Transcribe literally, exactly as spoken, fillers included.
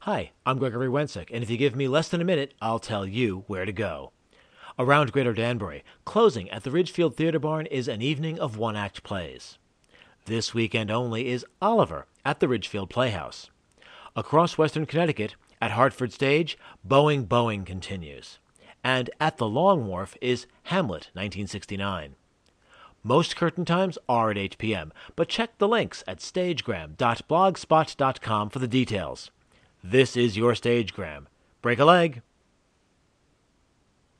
Hi, I'm Gregory Wensick, and if you give me less than a minute, I'll tell you where to go. Around Greater Danbury, closing at the Ridgefield Theater Barn is an evening of one-act plays. This weekend only is Oliver at the Ridgefield Playhouse. Across Western Connecticut, at Hartford Stage, Boeing Boeing continues. And at the Long Wharf is Hamlet, nineteen sixty-nine. Most curtain times are at eight p.m., but check the links at stagegram dot blogspot dot com for the details. This is your Stagegram. Break a leg.